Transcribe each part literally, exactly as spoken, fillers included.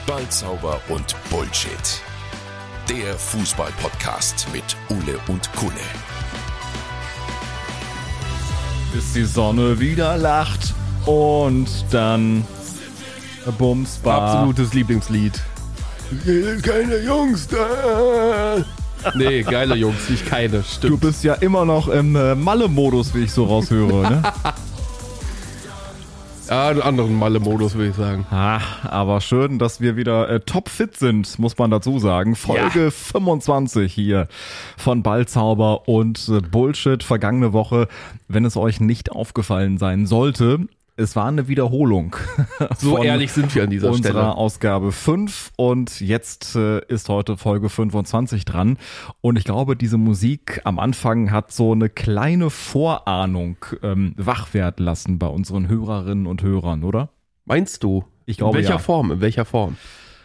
Ballzauber und Bullshit. Der Fußball-Podcast mit Ulle und Kulle. Bis die Sonne wieder lacht und dann Bumsbar. Absolutes Lieblingslied. Keine Jungs da. Nee, geile Jungs, nicht keine, stimmt. Du bist ja immer noch im äh, Malle-Modus, wie ich so raushöre, ne? Ja, einen anderen Malle-Modus, würde ich sagen. Ah, aber schön, dass wir wieder äh, topfit sind, muss man dazu sagen. Folge ja. fünfundzwanzig hier von Ballzauber und äh, Bullshit. Vergangene Woche, wenn es euch nicht aufgefallen sein sollte, es war eine Wiederholung. So ehrlich sind wir an dieser unserer Stelle. Ausgabe fünf und jetzt äh, ist heute Folge fünfundzwanzig dran. Und ich glaube, diese Musik am Anfang hat so eine kleine Vorahnung ähm, wach werden lassen bei unseren Hörerinnen und Hörern, oder? Meinst du? Ich glaube, in welcher ja. Form? In welcher Form?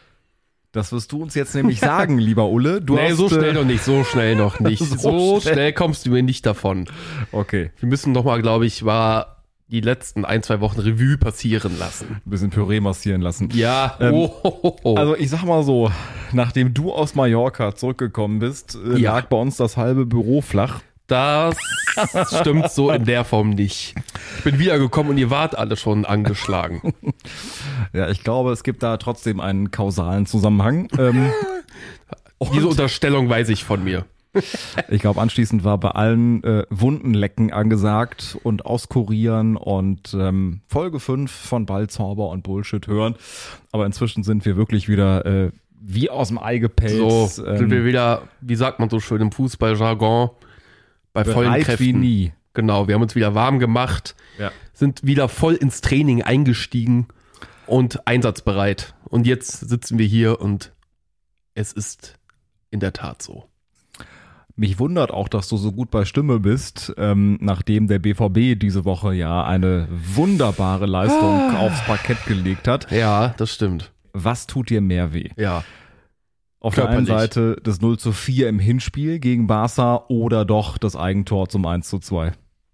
Das wirst du uns jetzt nämlich sagen, lieber Ulle. Du nee, hast, so schnell äh, noch nicht, so schnell noch nicht. so so schnell. schnell kommst du mir nicht davon. Okay, Wir müssen noch mal, glaube ich, war die letzten ein, zwei Wochen Revue passieren lassen. ein bisschen Püree massieren lassen. Ja, Ähm, oh, oh, oh, oh. Also ich sag mal so, nachdem du aus Mallorca zurückgekommen bist, äh, Ja. lag bei uns das halbe Büro flach. Das stimmt so in der Form nicht. Ich bin wiedergekommen und ihr wart alle schon angeschlagen. Ja, ich glaube, es gibt da trotzdem einen kausalen Zusammenhang. Ähm, Diese Unterstellung weiß ich von mir. ich glaube, anschließend war bei allen äh, Wundenlecken angesagt und auskurieren und ähm, Folge fünf von Ballzauber und Bullshit hören. Aber inzwischen sind wir wirklich wieder äh, wie aus dem Ei gepelzt. So, sind wir wieder, wie sagt man so schön im Fußballjargon, bei vollen bereit Kräften. wie nie. Genau, wir haben uns wieder warm gemacht, Ja. sind wieder voll ins Training eingestiegen und einsatzbereit. Und jetzt sitzen wir hier und es ist in der Tat so. Mich wundert auch, dass du so gut bei Stimme bist, ähm, nachdem der B V B diese Woche ja eine wunderbare Leistung aufs Parkett gelegt hat. Ja, das stimmt. Was tut dir mehr weh? Ja, Auf der einen Körperlich. Seite das null zu vier im Hinspiel gegen Barca oder doch das Eigentor zum eins zu zwei?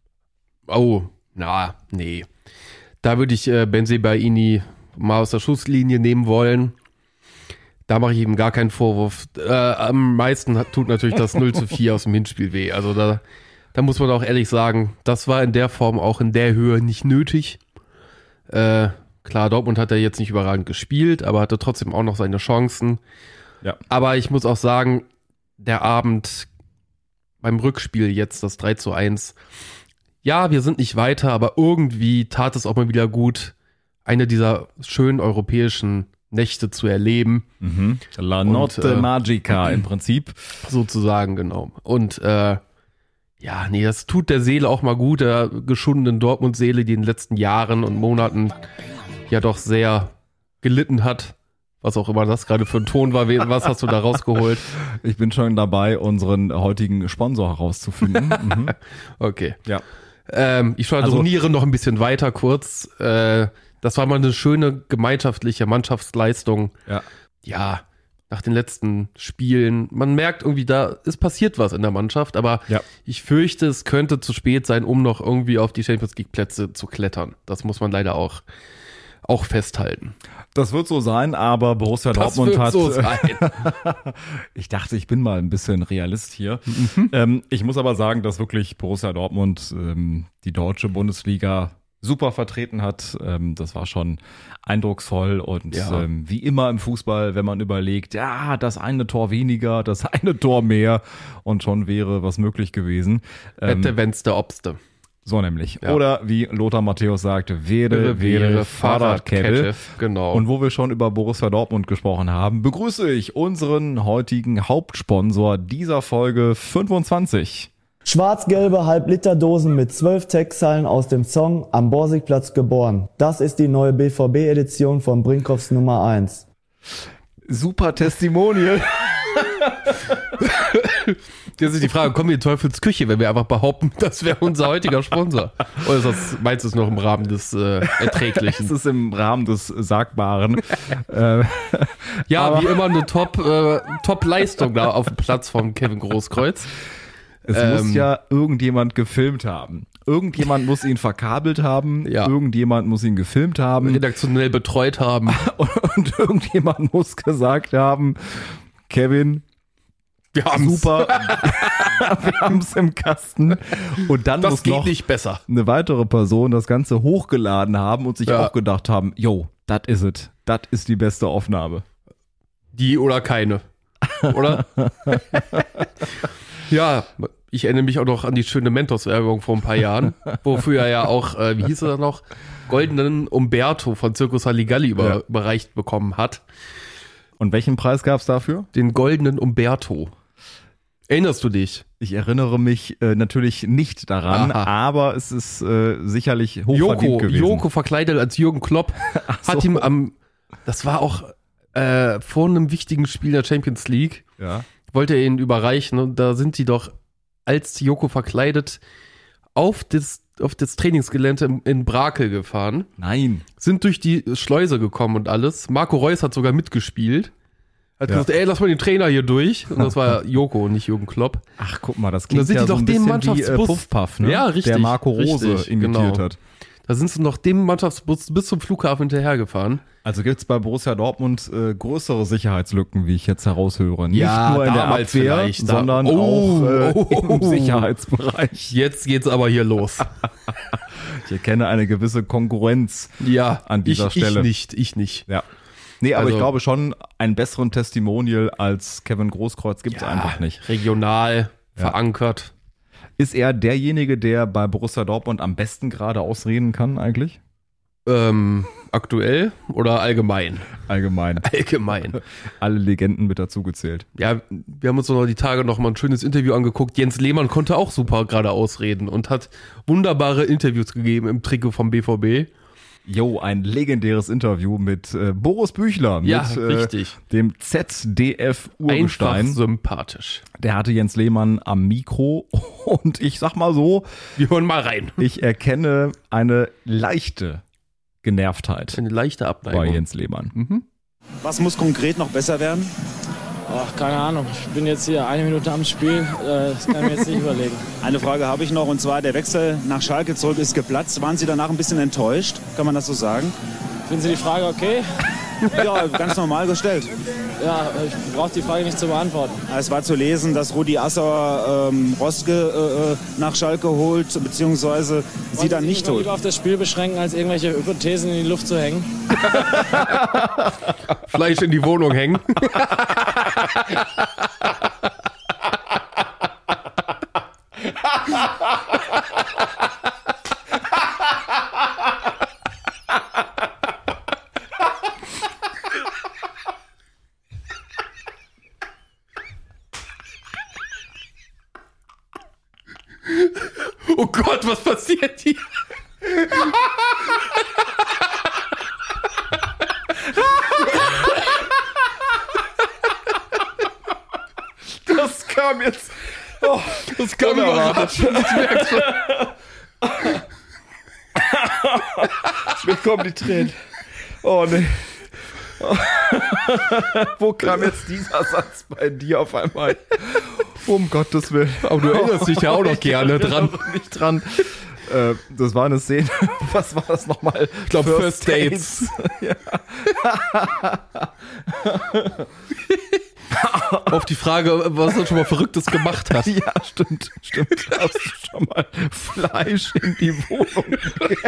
oh, na, nee. Da würde ich äh, Bensebaini mal aus der Schusslinie nehmen wollen. Da mache ich ihm gar keinen Vorwurf. Äh, am meisten hat, tut natürlich das null zu vier aus dem Hinspiel weh. Also da, da muss man auch ehrlich sagen, das war in der Form auch in der Höhe nicht nötig. Äh, klar, Dortmund hat ja jetzt nicht überragend gespielt, aber hatte trotzdem auch noch seine Chancen. Ja. Aber ich muss auch sagen, der Abend beim Rückspiel jetzt, das drei zu eins, ja, wir sind nicht weiter, aber irgendwie tat es auch mal wieder gut, eine dieser schönen europäischen Nächte zu erleben, Mhm. La Und, Notte äh, Magica im Prinzip. sozusagen, genau. Und äh, ja, nee, das tut der Seele auch mal gut, der geschundenen Dortmund-Seele, die in den letzten Jahren und Monaten ja doch sehr gelitten hat. Was auch immer das gerade für ein Ton war, was hast du da rausgeholt? Ich bin schon dabei, unseren heutigen Sponsor herauszufinden. Mhm. Okay. Ja. Ähm, ich schwadroniere noch ein bisschen weiter kurz. Äh, das war mal eine schöne gemeinschaftliche Mannschaftsleistung. Ja. Ja, nach den letzten Spielen. Man merkt irgendwie, da ist passiert was in der Mannschaft, aber Ja. ich fürchte, es könnte zu spät sein, um noch irgendwie auf die Champions League Plätze zu klettern. Das muss man leider auch, auch festhalten. Das wird so sein, aber Borussia Dortmund wird hat. so sein. Ich dachte, ich bin mal ein bisschen Realist hier. Ähm, ich muss aber sagen, dass wirklich Borussia Dortmund ähm, die deutsche Bundesliga super vertreten hat. Ähm, das war schon eindrucksvoll und Ja. ähm, wie immer im Fußball, wenn man überlegt, ja, das eine Tor weniger, das eine Tor mehr und schon wäre was möglich gewesen. Ähm, Hätte, wenn's der Obste. so nämlich. Ja. Oder wie Lothar Matthäus sagte, wäre, wäre Fahrradkette. Genau. Und wo wir schon über Borussia Dortmund gesprochen haben, begrüße ich unseren heutigen Hauptsponsor dieser Folge fünfundzwanzig. Schwarz-gelbe Halb-Liter-Dosen mit zwölf Textzeilen aus dem Song Am Borsigplatz geboren. Das ist die neue B V B-Edition von Brinkhoffs Nummer eins. Super Testimonial. Jetzt ist die Frage, kommen wir in Teufels Küche, wenn wir einfach behaupten, das wäre unser heutiger Sponsor? Oder ist das, meinst du es noch im Rahmen des äh, Es Erträglichen? ist im Rahmen des Sagbaren. äh, Ja, aber- wie immer eine Top, äh, Top-Leistung da auf dem Platz von Kevin Großkreuz. es Ähm. muss ja irgendjemand gefilmt haben. Irgendjemand muss ihn verkabelt haben, Ja. irgendjemand muss ihn gefilmt haben redaktionell betreut haben. und irgendjemand muss gesagt haben, Kevin, Wir haben's. super, wir haben es im Kasten. Und dann Das muss geht noch nicht besser. eine weitere Person das Ganze hochgeladen haben und sich Ja. auch gedacht haben, yo, das is it, das ist die beste Aufnahme. Die oder keine. Oder? Ja, ich erinnere mich auch noch an die schöne Mentos-Werbung vor ein paar Jahren, wofür er ja auch, äh, wie hieß er noch, goldenen Umberto von Circus Halligalli über, Ja. überreicht bekommen hat. Und welchen Preis gab es dafür? Den goldenen Umberto. Erinnerst du dich? Ich erinnere mich äh, natürlich nicht daran, Aha. aber es ist äh, sicherlich hochverdient Joko, gewesen. Joko verkleidet als Jürgen Klopp so. hat ihm am, das war auch äh, vor einem wichtigen Spiel der Champions League, Ja. wollte er ihn überreichen und da sind die doch als Joko verkleidet auf das, auf das Trainingsgelände in, in Brakel gefahren, Nein. sind durch die Schleuse gekommen und alles. Marco Reus hat sogar mitgespielt. Hat Ja. gesagt, ey, lass mal den Trainer hier durch. Und das war Joko und nicht Jürgen Klopp. Ach, guck mal, das da klingt sind ja die so doch ein dem bisschen wie äh, Mannschaftsbus- Puffpuff, ne? Ja, richtig, Der Marco Rose richtig, imitiert genau. hat. Da sind sie noch dem Mannschaftsbus bis zum Flughafen hinterhergefahren. Also gibt's bei Borussia Dortmund äh, größere Sicherheitslücken, wie ich jetzt heraushöre. Nicht Ja, nur in der damals Abwehr, vielleicht, da- sondern Oh, auch äh, oh, im oh. Sicherheitsbereich. Jetzt geht's aber hier los. Ich erkenne eine gewisse Konkurrenz. Ja, An dieser ich, Stelle. Ich nicht, ich nicht. Ja. Nee, aber Also- ich glaube schon, einen besseren Testimonial als Kevin Großkreuz gibt's einfach nicht. Regional verankert. Ist er derjenige, der bei Borussia Dortmund am besten gerade ausreden kann eigentlich? Ähm, aktuell oder allgemein? Allgemein. Allgemein. Alle Legenden mit dazugezählt. Ja, wir haben uns noch die Tage noch mal ein schönes Interview angeguckt. Jens Lehmann konnte auch super gerade ausreden und hat wunderbare Interviews gegeben im Trikot vom B V B. Jo, ein legendäres Interview mit äh, Boris Büchler, mit Ja, äh, richtig. dem Z D Einfach F-Urgestein. sympathisch. Der hatte Jens Lehmann am Mikro und ich sag mal so, Wir hören mal rein. ich erkenne eine leichte Genervtheit Eine leichte bei Abneigung. Jens Lehmann. Mhm. Was muss konkret noch besser werden? Ach, keine Ahnung. Ich bin jetzt hier eine Minute am Spiel. Äh, Das kann ich mir jetzt nicht überlegen. Eine Frage habe ich noch, und zwar der Wechsel nach Schalke zurück ist geplatzt. Waren Sie danach ein bisschen enttäuscht? Kann man das so sagen? Finden Sie die Frage okay? Ja, ganz normal gestellt. Ja, ich brauche die Frage nicht zu beantworten. Es war zu lesen, dass Rudi Assauer ähm, Roske äh, äh, nach Schalke holt, beziehungsweise sie dann nicht Ich holt. lieber auf das Spiel beschränken, als irgendwelche Hypothesen in die Luft zu hängen. Fleisch in die Wohnung hängen. Oh Gott, was passiert hier? Das kam jetzt. Oh, Das kam überraschend. Ich merk's schon. mir kommen die Tränen. Oh nee. Wo kam jetzt dieser Satz bei dir auf einmal? Um Gottes Willen. Aber du erinnerst dich ja auch noch Ich gerne erinnere dran. mich nicht dran. Äh, das war eine Szene. Was war das nochmal? Ich glaube, First Dates. Auf die Frage, was er schon mal Verrücktes gemacht hat. Ja, stimmt, stimmt. Hast du schon mal Fleisch in die Wohnung?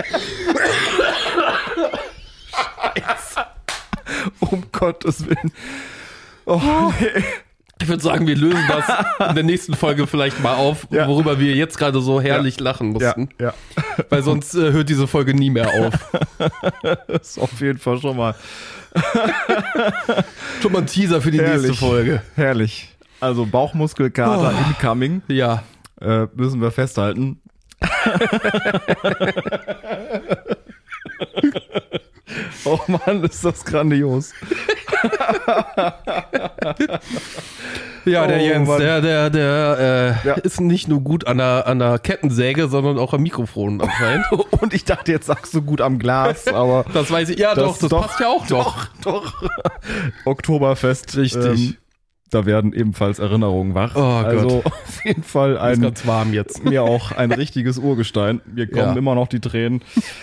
Scheiße. Um Gottes Willen. Oh, nee. Ich würde sagen, wir lösen das in der nächsten Folge vielleicht mal auf, Ja. worüber wir jetzt gerade so herrlich lachen Ja, mussten. ja. Weil sonst äh, hört diese Folge nie mehr auf. Das ist auf jeden Fall schon mal Schon mal ein Teaser für die nächste herrlich. Folge. Herrlich. Also Bauchmuskelkater Oh. incoming. Ja. Äh, müssen wir festhalten. Oh Mann, ist das grandios. Ja, der Oh, Jens, Mann. der, der, der äh, Ja. ist nicht nur gut an der, an der Kettensäge, sondern auch am Mikrofon anscheinend. Und ich dachte, jetzt sagst du gut am Glas, aber Das weiß ich. Ja, Das doch, das doch- passt ja auch doch. doch. Oktoberfest. Richtig. Ähm, Da werden ebenfalls Erinnerungen wach. Oh also Gott. auf jeden Fall ein, Ist ganz warm jetzt. mir auch ein richtiges Urgestein. Mir kommen Ja. immer noch die Tränen.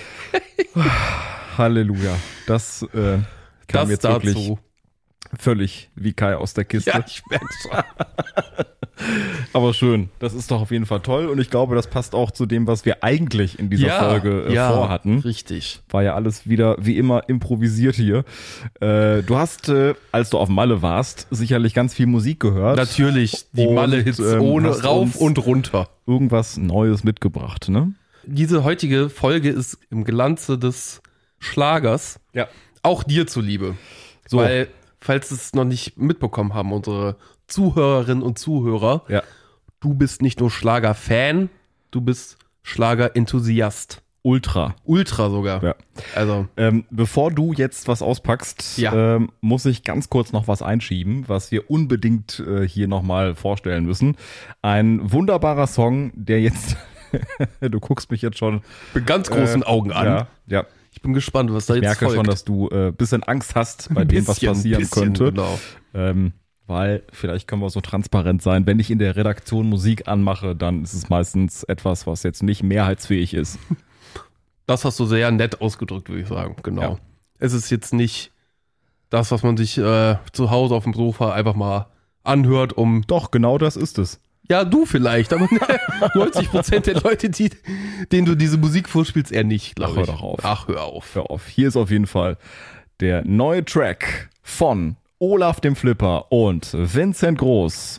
Halleluja. Das äh, kam Das jetzt dazu. wirklich völlig wie Kai aus der Kiste. Ja, ich merke schon. Aber schön. Das ist doch auf jeden Fall toll. Und ich glaube, das passt auch zu dem, was wir eigentlich in dieser Folge äh, ja, vorhatten. richtig. War ja alles wieder wie immer improvisiert hier. Äh, du hast, äh, als du auf Malle warst, sicherlich ganz viel Musik gehört. Natürlich, die Und, Malle-Hits ähm, ohne hast rauf uns und runter. Irgendwas Neues mitgebracht, ne? Diese heutige Folge ist im Glanze des Schlagers. Ja. Auch dir zuliebe. So. Weil, falls es noch nicht mitbekommen haben, unsere Zuhörerinnen und Zuhörer, Ja. du bist nicht nur Schlager-Fan, du bist Schlager-Enthusiast. Ultra. Ultra sogar. Ja. Also, Ähm, bevor du jetzt was auspackst, Ja. ähm, muss ich ganz kurz noch was einschieben, was wir unbedingt äh, hier nochmal vorstellen müssen. Ein wunderbarer Song, der jetzt, du guckst mich jetzt schon mit ganz großen äh, Augen an. Ja, ja. Ich bin gespannt, was da Ich jetzt merke folgt. schon, dass du äh, bisschen Angst hast bei dem, was Bisschen, passieren bisschen, könnte. Genau. Ähm, weil vielleicht können wir so transparent sein. Wenn ich in der Redaktion Musik anmache, dann ist es meistens etwas, was jetzt nicht mehrheitsfähig ist. Das hast du sehr nett ausgedrückt, würde ich sagen. Genau. Ja. Es ist jetzt nicht das, was man sich äh, zu Hause auf dem Sofa einfach mal anhört, um. Doch, genau das ist es. Ja, du vielleicht, aber neunzig Prozent der Leute, die, denen du diese Musik vorspielst, eher nicht, glaube Ach, hör ich. doch auf. Ach, hör auf. Hör auf. Hier ist auf jeden Fall der neue Track von Olaf dem Flipper und Vincent Groß.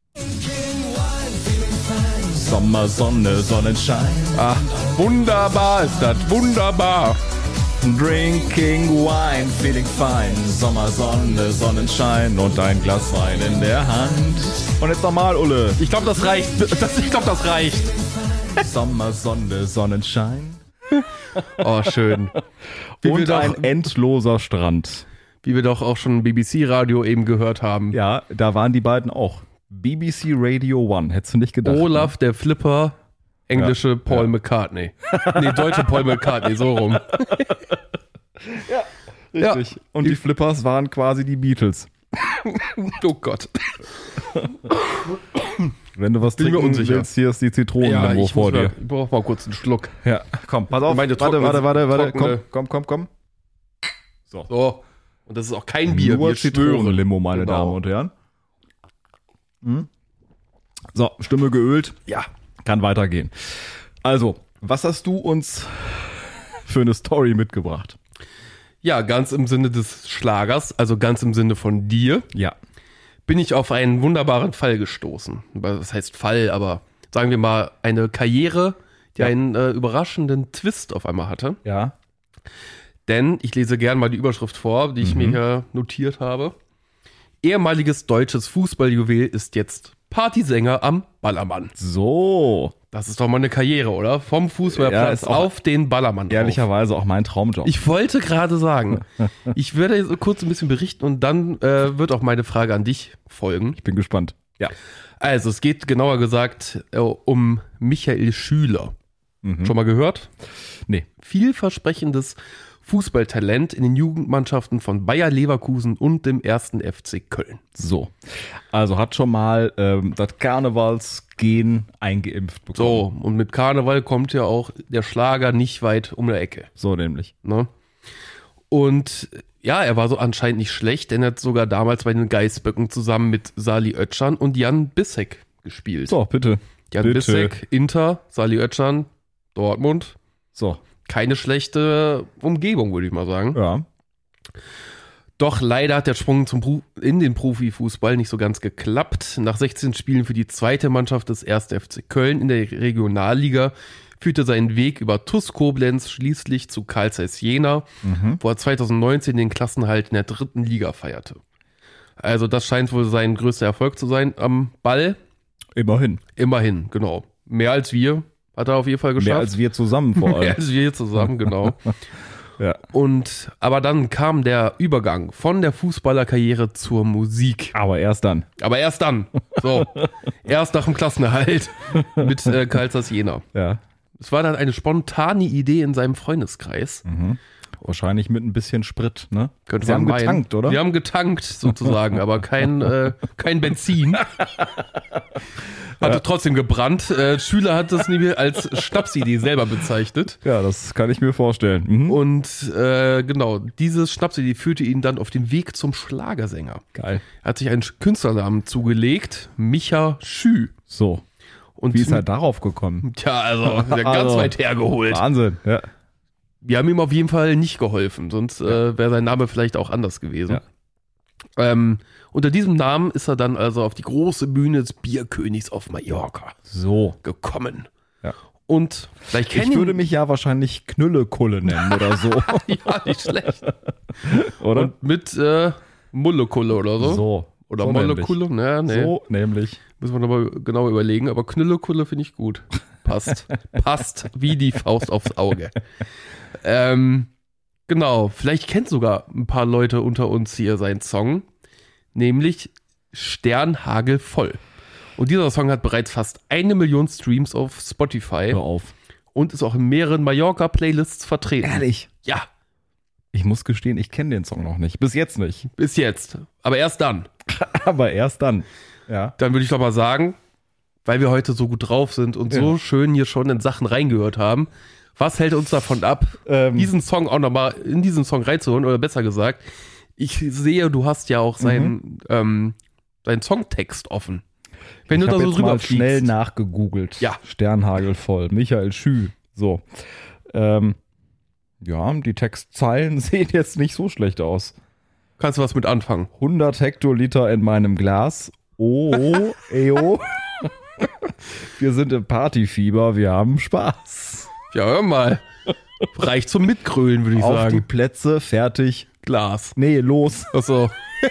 Sommer, Sonne, Sonnenschein. Ah, wunderbar ist das, wunderbar. Drinking wine, feeling fine. Sommer, Sonne, Sonnenschein und ein Glas Wein in der Hand. Und jetzt nochmal, Ulle. Ich glaube, das reicht. Das, ich glaube, das reicht. Sommer, Sonne, Sonnenschein. Oh, schön. Wie wir Und doch, ein endloser Strand. wie wir doch auch schon B B C-Radio eben gehört haben. Ja, da waren die beiden auch. B B C Radio One, hättest du nicht gedacht. Olaf, der Flipper, englische Ja, Paul ja. McCartney. Nee, deutsche Paul McCartney, so rum. Ne? Richtig. Und die Flippers waren quasi die Beatles. Oh Gott. Wenn du was Bin mir trinken unsicher. willst, hier ist die Zitronenlimo ich, vor muss mal, dir. ich brauch mal kurz einen Schluck. Ja, komm, pass auf. Meine warte, trockene- warte, warte, warte. Komm, trockene- komm, komm, komm. So. Und das ist auch kein Bier. Nur wir schwören. Zitronenlimo, meine Genau. Damen und Herren. Hm? So, Stimme geölt. Ja. Kann weitergehen. Also, was hast du uns für eine Story mitgebracht? Ja, ganz im Sinne des Schlagers, also ganz im Sinne von dir, Ja. bin ich auf einen wunderbaren Fall gestoßen. Was heißt Fall, aber sagen wir mal eine Karriere, die Ja. einen äh, überraschenden Twist auf einmal hatte. Ja. Denn ich lese gern mal die Überschrift vor, die ich mir hier notiert habe. Ehemaliges deutsches Fußballjuwel ist jetzt Partysänger am Ballermann. So. Das ist doch mal eine Karriere, oder? Vom Ja, Fußballplatz ist auch auf den Ballermann drauf. Ehrlicherweise auch mein Traumjob. Ich wollte gerade sagen, ich werde jetzt kurz ein bisschen berichten und dann äh, wird auch meine Frage an dich folgen. Ich bin gespannt. Ja. Also es geht genauer gesagt äh, um Michael Schüler. Mhm. Schon mal gehört? Nee. Vielversprechendes Fußballtalent in den Jugendmannschaften von Bayer Leverkusen und dem ersten F C Köln. So. Also hat schon mal ähm, das Karnevalsgen eingeimpft bekommen. So, und mit Karneval kommt ja auch der Schlager nicht weit um die Ecke. So nämlich. Ne? Und ja, er war so anscheinend nicht schlecht, denn er hat sogar damals bei den Geißböcken zusammen mit Sali Özcan und Jan Bissek gespielt. So, bitte. Jan bitte. Bissek, Inter, Sali Özcan, Dortmund. So. Keine schlechte Umgebung, würde ich mal sagen. Ja. Doch leider hat der Sprung zum Pro- in den Profifußball nicht so ganz geklappt. Nach sechzehn Spielen für die zweite Mannschaft des ersten F C Köln in der Regionalliga führte seinen Weg über T U S Koblenz schließlich zu Carl Zeiss Jena, Mhm. wo er zwanzig neunzehn den Klassenhalt in der dritten Liga feierte. Also das scheint wohl sein größter Erfolg zu sein am Ball. Immerhin. Immerhin, genau. Mehr als wir hat er auf jeden Fall geschafft. Mehr als wir zusammen vor Mehr allem. als wir zusammen, genau. Ja. Und aber dann kam der Übergang von der Fußballerkarriere zur Musik. Aber erst dann. Aber erst dann. So. Erst nach dem Klassenerhalt mit äh, Carl Zeiss Jena. Ja. Es war dann eine spontane Idee in seinem Freundeskreis. Wahrscheinlich mit ein bisschen Sprit, ne? Könnte Sie man haben meinen. getankt, oder? Wir haben getankt, sozusagen, aber kein, äh, kein Benzin. Hatte ja. trotzdem gebrannt. Äh, Schüler hat das nie als Schnapsidee selber bezeichnet. Ja, das kann ich mir vorstellen. Mhm. Und äh, genau, dieses Schnapsidee führte ihn dann auf den Weg zum Schlagersänger. Geil. Er hat sich einen Künstlernamen zugelegt, Micha Schü. So. Und wie ist er darauf gekommen? Tja, also, der ganz Also, weit hergeholt. Wahnsinn, ja. Wir haben ihm auf jeden Fall nicht geholfen, sonst äh, wäre sein Name vielleicht auch anders gewesen. Ja. Ähm, unter diesem Namen ist er dann also auf die große Bühne des Bierkönigs auf Mallorca So. gekommen. Ja. Und vielleicht kennen Ich würde mich ja wahrscheinlich Knüllekulle nennen oder so. ja, nicht schlecht. Oder? Und mit äh, Mullekulle oder so. So. Oder so Mollekulle, ne, nämlich. nee. So nämlich. Müssen wir nochmal genau überlegen, aber Knüllekulle finde ich gut. Passt. Passt wie die Faust aufs Auge. Ähm, genau, vielleicht kennt sogar ein paar Leute unter uns hier seinen Song, nämlich Sternhagel voll. Und dieser Song hat bereits fast eine Million Streams auf Spotify. Hör auf. Und ist auch in mehreren Mallorca-Playlists vertreten. Ehrlich? Ja, Ich muss gestehen, ich kenne den Song noch nicht. Bis jetzt nicht. bis jetzt. Aber erst dann. Aber erst dann. Ja. Dann würde ich doch mal sagen, weil wir heute so gut drauf sind und so Ja. schön hier schon in Sachen reingehört haben, was hält uns davon ab, Ähm. diesen Song auch nochmal in diesen Song reinzuholen? Oder besser gesagt, ich sehe, du hast ja auch seinen, ähm, seinen Songtext offen. Wenn ich du da hab so jetzt drüber mal schnell fliegst. nachgegoogelt. Ja. Sternhagel voll. Michael Schü. So. Ähm, ja, die Textzeilen sehen jetzt nicht so schlecht aus. Kannst du was mit anfangen? hundert Hektoliter in meinem Glas. Oh, eo. Wir sind im Partyfieber, wir haben Spaß. Ja, hör mal. Reicht zum Mitgrölen, würde ich Auf die sagen. Plätze, fertig. Glas. Nee, los. Achso.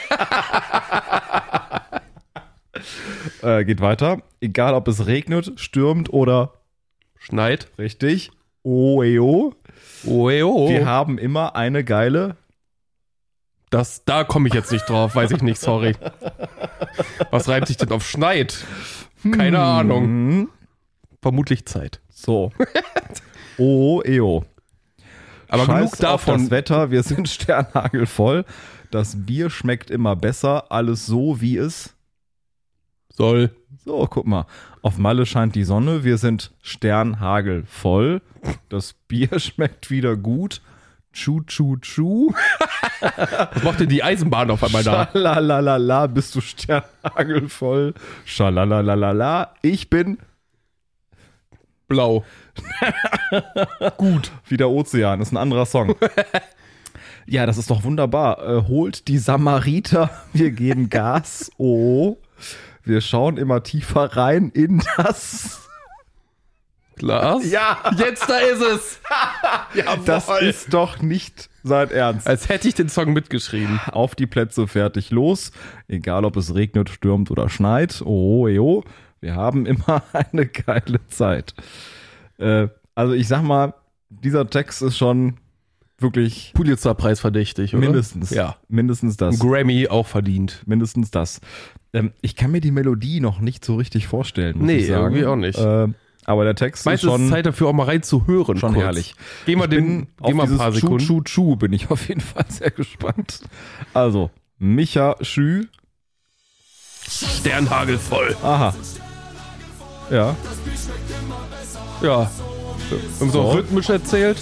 Äh, geht weiter. Egal, ob es regnet, stürmt oder Schneit. richtig. Oh, eo. Oh, ey, oh. Wir haben immer eine geile. Das, da komme ich jetzt nicht drauf, weiß ich nicht, sorry. Was reimt sich denn auf Schneit? Keine Ahnung. Hm, Vermutlich Zeit. so. Oh, eo. Aber Scheiß genug auf davon. das Wetter, wir sind sternhagelvoll. Das Bier schmeckt immer besser. Alles so, wie es. Soll. So, guck mal. Auf Malle scheint die Sonne. Wir sind sternhagelvoll. Das Bier schmeckt wieder gut. Tschu, tschu, tschu. Was macht denn die Eisenbahn auf einmal da? Schalalalala, bist du sternhagelvoll. Schalalalala. Ich bin Blau. gut. Wie der Ozean, ist ein anderer Song. Ja, das ist doch wunderbar. Äh, holt die Samariter, wir geben Gas. Oh, wir schauen immer tiefer rein in das. Glas? Ja, Jetzt da ist es. das ist doch nicht sein Ernst. Als hätte ich den Song mitgeschrieben. Auf die Plätze, fertig, los. Egal, ob es regnet, stürmt oder schneit. Oh, jo. Wir haben immer eine geile Zeit. Äh, also ich sag mal, dieser Text ist schon wirklich Pulitzer-Preis verdächtig, oder? mindestens. Ja. Mindestens das. Grammy auch verdient. Mindestens das. Ähm, ich kann mir die Melodie noch nicht so richtig vorstellen, muss Nee, ich sagen. irgendwie auch nicht. Äh, aber der Text Meinst ist du, es schon, ist Zeit dafür auch mal reinzuhören? schon kurz? herrlich. Geh mal, ich den, bin geh auf mal ein dieses paar Chu, Sekunden. Chu, Chu bin ich auf jeden Fall sehr gespannt. Also, Micha Schü. Sternhagel voll. Aha. Ja. Ja. Und so So. rhythmisch erzählt.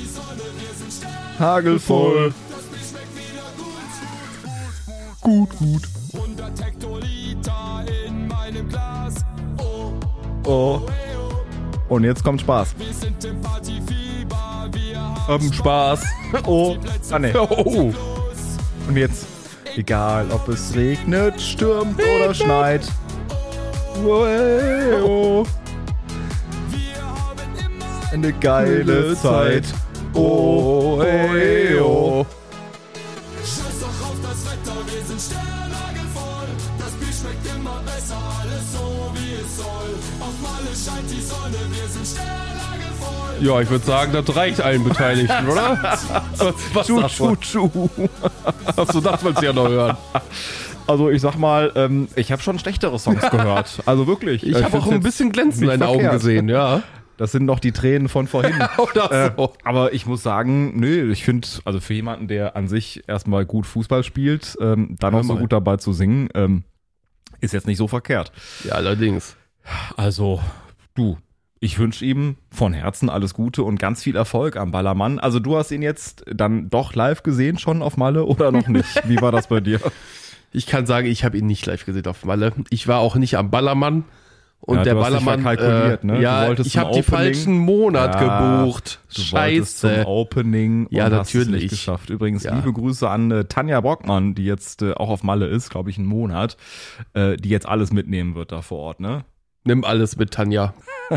Hagelvoll. Gut, gut. Oh. Und jetzt kommt Spaß. Haben Spaß. Oh. Ah, nee. Oh. Und jetzt, egal ob es regnet, stürmt oder schneit. Oh, ey, oh. Eine geile Zeit. Oh, ey, oh. Ja, ich würde sagen, das reicht allen Beteiligten, oder? Was, was Tschu, sagt tschu, man? tschu. Achso, das wolltest du ja noch hören. Also ich sag mal, ähm, ich habe schon schlechtere Songs gehört. Also wirklich. Ich habe auch ein bisschen Glänzen in deinen Augen gesehen, ja. Das sind noch die Tränen von vorhin. Oder so. Äh, aber ich muss sagen, nö, ich finde, also für jemanden, der an sich erstmal gut Fußball spielt, ähm, dann noch so gut dabei zu singen, ähm, ist jetzt nicht so verkehrt. Ja, allerdings. Also, du, ich wünsche ihm von Herzen alles Gute und ganz viel Erfolg am Ballermann. Also du hast ihn jetzt dann doch live gesehen schon auf Malle oder noch nicht? Wie war das bei dir? Ich kann sagen, ich habe ihn nicht live gesehen auf Malle. Ich war auch nicht am Ballermann. Und ja, der du hast dich Ballermann, verkalkuliert, ne? äh, ja, Du wolltest ich zum habe die Opening. falschen Monat Ja, gebucht. Du wolltest zum Scheiße. Opening und Ja, hast es natürlich. nicht geschafft. Übrigens, Ja. liebe Grüße an äh, Tanja Brockmann, die jetzt äh, auch auf Malle ist, glaube ich, einen Monat, äh, die jetzt alles mitnehmen wird da vor Ort, ne? Nimm alles mit, Tanja.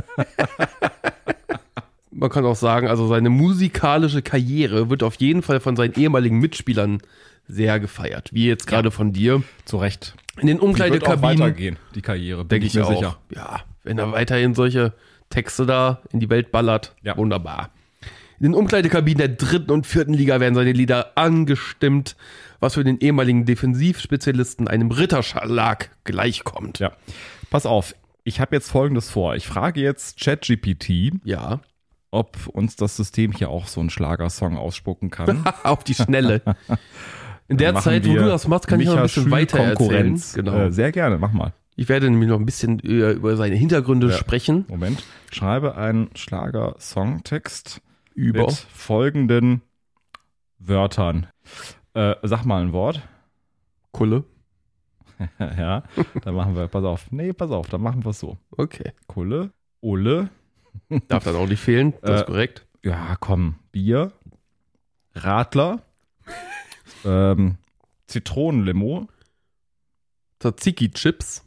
Man kann auch sagen, also seine musikalische Karriere wird auf jeden Fall von seinen ehemaligen Mitspielern sehr gefeiert. Wie jetzt gerade von dir. Zu Recht. In den Die wird auch Umkleidekabinen, weitergehen, die Karriere, bin denke ich ich mir auch. sicher. Ja, wenn er weiterhin solche Texte da in die Welt ballert, Ja. wunderbar. In den Umkleidekabinen der dritten und vierten Liga werden seine Lieder angestimmt, was für den ehemaligen Defensivspezialisten einem Ritterschlag gleichkommt. Ja. Pass auf, ich habe jetzt Folgendes vor. Ich frage jetzt ChatGPT, Ja, ob uns das System hier auch so einen Schlagersong ausspucken kann. auf die Schnelle. In der Dann machen Zeit, wo wir du das machst, kann ich noch ein Micha bisschen Schül weiter erzählen. Konkurrenz. Genau. Äh, sehr gerne, mach mal. Ich werde nämlich noch ein bisschen über, über seine Hintergründe Ja. sprechen. Moment. Schreibe einen Schlager-Songtext Über. mit folgenden Wörtern. Äh, sag mal ein Wort. Kulle. Ja, dann machen wir, pass auf. Nee, pass auf, dann machen wir es so. Okay. Kulle, Ulle, Darf dann auch nicht fehlen. Das Äh, ist korrekt. ja, komm, Bier, Radler, ähm, Zitronenlimo, Tzatziki-Chips.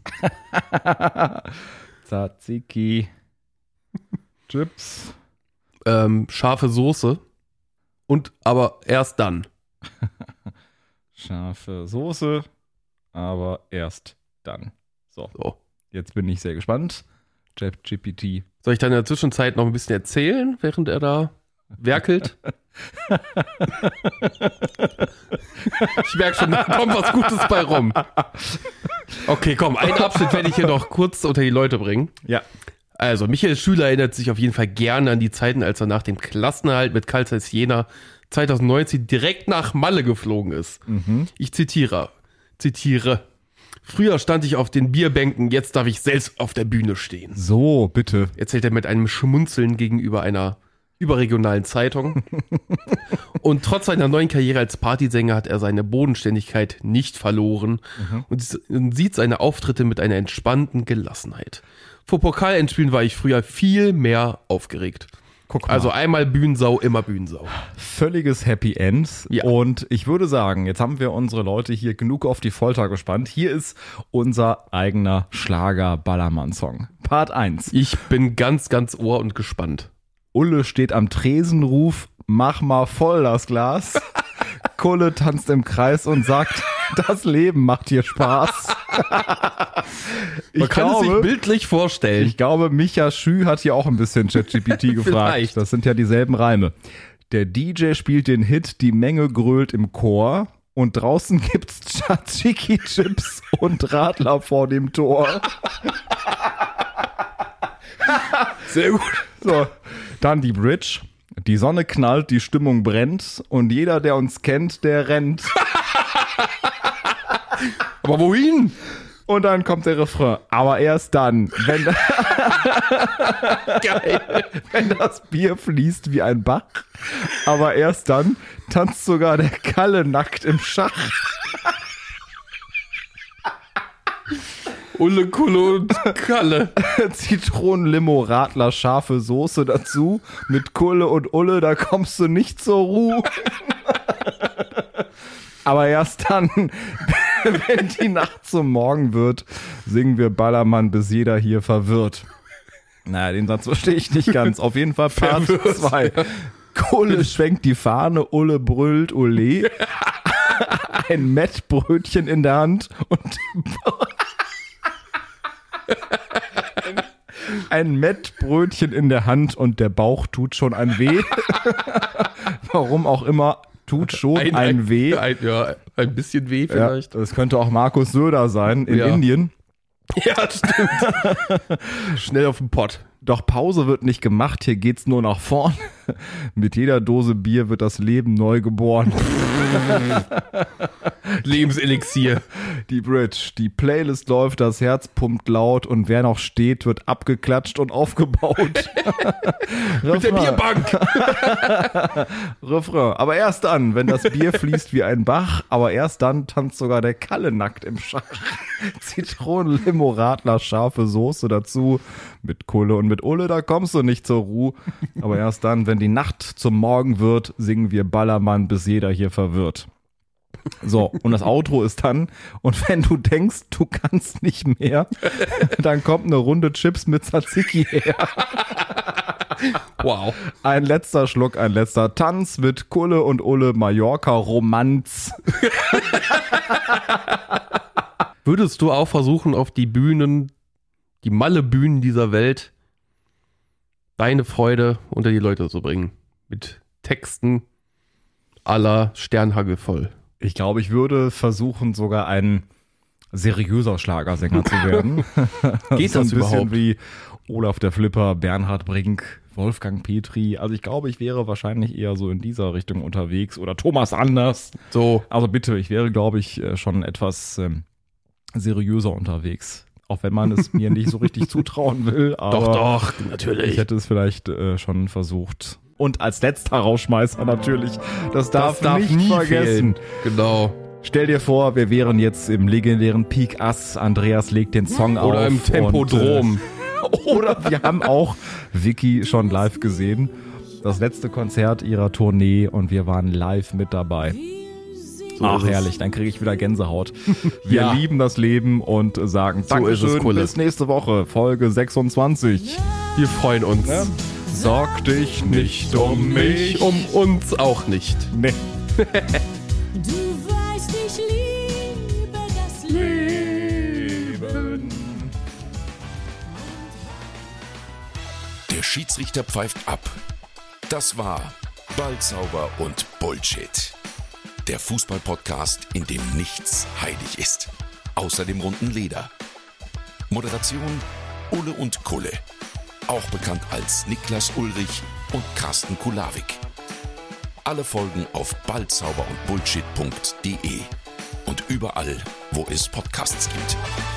Tzatziki, Chips, Ähm, scharfe Soße. Und aber erst dann. scharfe Soße, aber erst dann. So, So. jetzt bin ich sehr gespannt. ChatGPT. Soll ich dann in der Zwischenzeit noch ein bisschen erzählen, während er da werkelt? Ich merke schon, da kommt was Gutes bei rum. Okay, komm, einen Abschnitt werde ich hier noch kurz unter die Leute bringen. Ja. Also, Michael Schüler erinnert sich auf jeden Fall gerne an die Zeiten, als er nach dem Klassenerhalt mit Carl Zeiss Jena zwanzig neunzehn direkt nach Malle geflogen ist. Ich zitiere, zitiere. Früher stand ich auf den Bierbänken, jetzt darf ich selbst auf der Bühne stehen. So, bitte. Erzählt er mit einem Schmunzeln gegenüber einer überregionalen Zeitung. Und trotz seiner neuen Karriere als Partysänger hat er seine Bodenständigkeit nicht verloren und sieht seine Auftritte mit einer entspannten Gelassenheit. Vor Pokalendspielen war ich früher viel mehr aufgeregt. Guck mal. Also einmal Bühnensau, immer Bühnensau. Völliges Happy End. Ja. Und ich würde sagen, jetzt haben wir unsere Leute hier genug auf die Folter gespannt. Hier ist unser eigener Schlager-Ballermann-Song. Part eins. Ich bin ganz, ganz ohr und gespannt. Ulle steht am Tresenruf, mach mal voll das Glas. Kulle tanzt im Kreis und sagt, das Leben macht dir Spaß. Ich Man kann es sich bildlich vorstellen. Ich glaube, Micha Schü hat hier auch ein bisschen ChatGPT gefragt. Vielleicht. Das sind ja dieselben Reime. Der D J spielt den Hit, die Menge grölt im Chor und draußen gibt's Tzatziki-Chips und Radler vor dem Tor. Sehr gut. So, dann die Bridge. Die Sonne knallt, die Stimmung brennt und jeder, der uns kennt, der rennt. Aber wohin? Und dann kommt der Refrain. Aber erst dann, wenn, Geil. wenn das Bier fließt wie ein Bach. Aber erst dann tanzt sogar der Kalle nackt im Schach. Ulle, Kulle und Kalle. Zitronenlimo, Radler, scharfe Soße dazu. Mit Kulle und Ulle, da kommst du nicht zur Ruhe. Aber erst dann, wenn die Nacht zum Morgen wird, singen wir Ballermann, bis jeder hier verwirrt. Naja, den Satz verstehe ich nicht ganz. Auf jeden Fall Part zwei. Kulle schwenkt die Fahne, Ulle brüllt, Ole. Ein Mettbrötchen in der Hand und ein Mettbrötchen in der Hand und der Bauch tut schon ein Weh. Warum auch immer, tut schon ein, ein Weh. Ein, ja, ein bisschen weh vielleicht. Ja, das könnte auch Markus Söder sein in Ja. Indien. Ja, stimmt. Schnell auf den Pott. Doch Pause wird nicht gemacht, hier geht's nur nach vorn. Mit jeder Dose Bier wird das Leben neu geboren. Lebenselixier. Die Bridge, die Playlist läuft, das Herz pumpt laut und wer noch steht, wird abgeklatscht und aufgebaut. Mit der Bierbank. Refrain. Aber erst dann, wenn das Bier fließt wie ein Bach, aber erst dann tanzt sogar der Kalle nackt im Schach. Zitronen, Limo, Radler, scharfe Soße dazu. Mit Kulle und mit Ulle, da kommst du nicht zur Ruhe. Aber erst dann, wenn die Nacht zum Morgen wird, singen wir Ballermann, bis jeder hier verwirrt. So, und das Outro ist dann, und wenn du denkst, du kannst nicht mehr, dann kommt eine Runde Chips mit Tzatziki her. Wow. Ein letzter Schluck, ein letzter Tanz mit Kulle und Ulle, Mallorca-Romanz. Würdest du auch versuchen, auf die Bühnen, die Malle-Bühnen dieser Welt, deine Freude unter die Leute zu bringen? Mit Texten à la Sternhagel voll. Ich glaube, ich würde versuchen, sogar ein seriöser Schlagersänger zu werden. Geht so das ein bisschen überhaupt? wie Olaf der Flipper, Bernhard Brink, Wolfgang Petri. Also ich glaube, ich wäre wahrscheinlich eher so in dieser Richtung unterwegs. Oder Thomas Anders. So. Also bitte, ich wäre, glaube ich, schon etwas ähm, seriöser unterwegs. Auch wenn man es mir nicht so richtig zutrauen will. Aber Doch, doch, natürlich. ich hätte es vielleicht äh, schon versucht. Und als letzter Rausschmeißer natürlich, das darf, Das darf nicht nie vergessen. fehlen. Genau. Stell dir vor, wir wären jetzt im legendären Peak Ass. Andreas legt den Song auf. Oder im Tempodrom. Und, äh, oder wir haben auch Vicky schon live gesehen. Das letzte Konzert ihrer Tournee und wir waren live mit dabei. Ach, herrlich, dann kriege ich wieder Gänsehaut. Wir Ja. lieben das Leben und sagen So ist es, Dankeschön, Kulle. bis nächste Woche, Folge sechsundzwanzig. Wir freuen uns. Sorg dich nicht um mich. Um uns auch nicht. Nee. Du weißt, ich liebe das Leben. Der Schiedsrichter pfeift ab. Das war Ballzauber und Bullshit. Der Fußball-Podcast, in dem nichts heilig ist. Außer dem runden Leder. Moderation Ulle und Kulle. Auch bekannt als Niklas Ulrich und Carsten Kulawik. Alle Folgen auf ballzauber und bullshit punkt de und überall, wo es Podcasts gibt.